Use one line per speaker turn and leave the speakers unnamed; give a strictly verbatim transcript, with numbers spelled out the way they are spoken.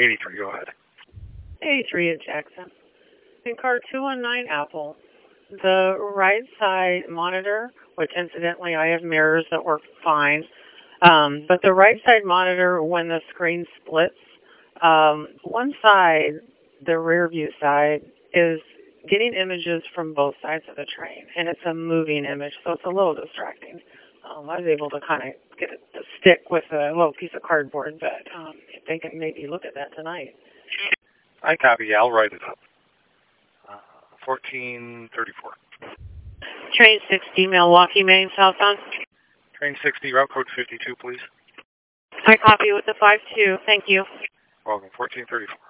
eighty-three, go ahead.
eighty-three at Jackson. In car two one nine Apple, the right side monitor, which incidentally I have mirrors that work fine, um, but the right side monitor, when the screen splits, um, one side, the rear view side, is getting images from both sides of the train, and it's a moving image, so it's a little distracting. Um, I was able to kind of get it to stick with a little piece of cardboard, but um, if they can maybe look at that tonight.
I copy. Yeah, I'll write it up. Uh, fourteen thirty-four.
Train sixty, Milwaukee, Maine, southbound.
Train sixty, route code fifty-two, please.
I copy with the five two. Thank you.
Welcome, fourteen thirty-four.